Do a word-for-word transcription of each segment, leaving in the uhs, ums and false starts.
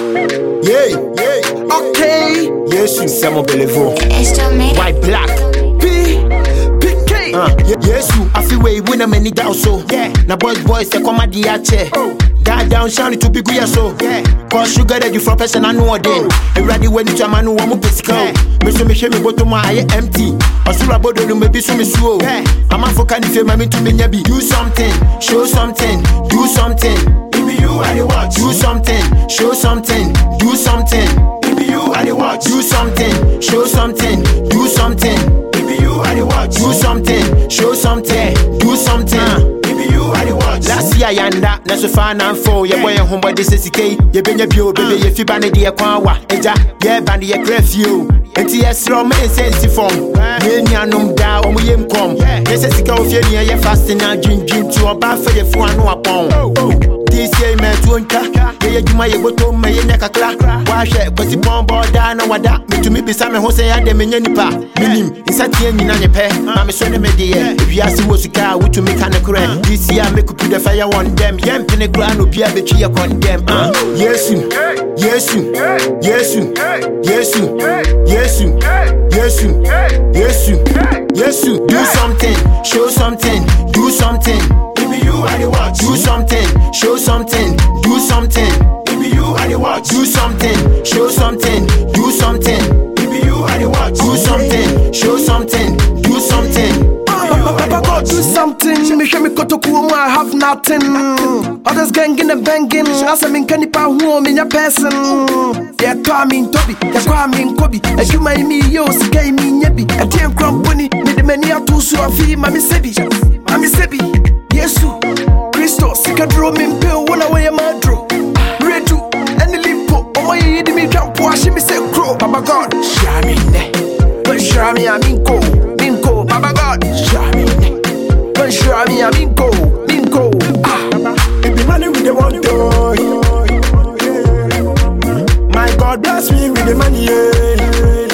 Yeah, yeah. Okay. Yes, you Samo Belevo. White black. P. P K. Uh, yes, you. I feel way when I'm many down so. Yeah. Now boys, boys, they come at the ache. Oh. God down, shine to be good so. Yeah. Cause sugar that you for person I know then. Everybody when it's a man who want to physical. Me so me shame me go to my eye empty. Asura bodo no maybe so me slow. I'm a for can if you me to me nyabi. Do something, show something, do something. Maybe you are the watch. Do something, show something, do something. Maybe you are the watch. Do something, show something, do something. Maybe you are the watch. Do something, show something, do something. Maybe you are the watch. Last year yanda, na so far na for your boy home boy this is K. You been your bio baby if you ban the kwa eja. Yeah ban the crave you. Enti yesro me sense form. Ye nyanum da omo yem kom. Yes sika ofie ne ye fasting na dream dream to oba for the fun no apon. This year me tuonka. Ye adwuma ye botom me ye nyakakla. Wa hwe kwasi pon boda na wada. Me to me bisa me ho say ya de me nya nipa. Minim insatie nyina nye pe. Ma me so ne me de ye. Ewiase wo sika wo to me kan kure. This year me could put the fire on them. Yem pene kra no bia betwi ye condemn. Ah Yesu. Yesu. Yesu. Yesu. Yesu. Yesu. Yesu. Yesu. Do something, show something, do something. Maybe you are the watch. Do something, show something, do something. Maybe you are the watch. Do something, show something, do something. Maybe you are the watch. Do something, show something, do something. Papa God, do something. Me show me kotoku, I have nothing. Others ganging and banging. As I'm in Canipa, who I'm in your person. Yeah, Kwame Toby, yeah, Kwame Kobe. As you may me, yo, Sky me, Yabi. A ten crumb bunny, made the many are too so of him, Mammy Sebi. Mammy Sebi, Yesu, Christo, Sika drum in pill, one away a madro. Redu, and the limpo, oh my, you me jump, wash me say crow. Papa God, Shamine, but Shami, I mean go, Minko, Papa God, Shamine, but Shami, I mean go, Minko. Ah, it be money with the one toy. My God bless me with the money, yeah.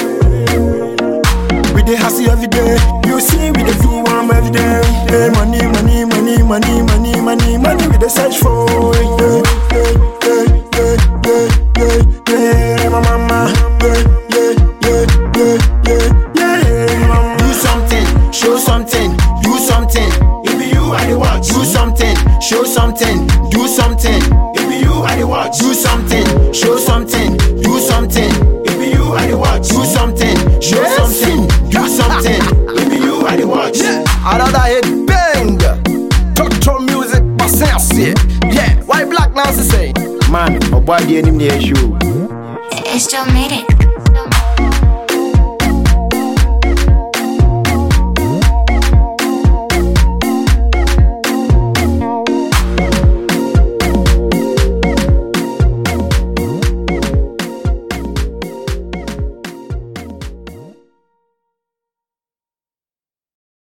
With the hustle every day, you see with the do one every day. Hey, money, money, money, money, money, money, money with the search for. Yeah, yeah, yeah, yeah, yeah, yeah, my mama. Yeah, yeah, yeah, yeah, yeah, yeah, mama. Do something, show something, do something. Maybe you are the watch. Do something, show something, do something. Maybe you are the watch. Do something, show something, do something. Maybe you are the watch. Do something, show something, do something. Maybe you are the watch. Another hit bang. Doctor music, but sense yeah. Why black now say? Man, a boy the enemy issue. It still made it.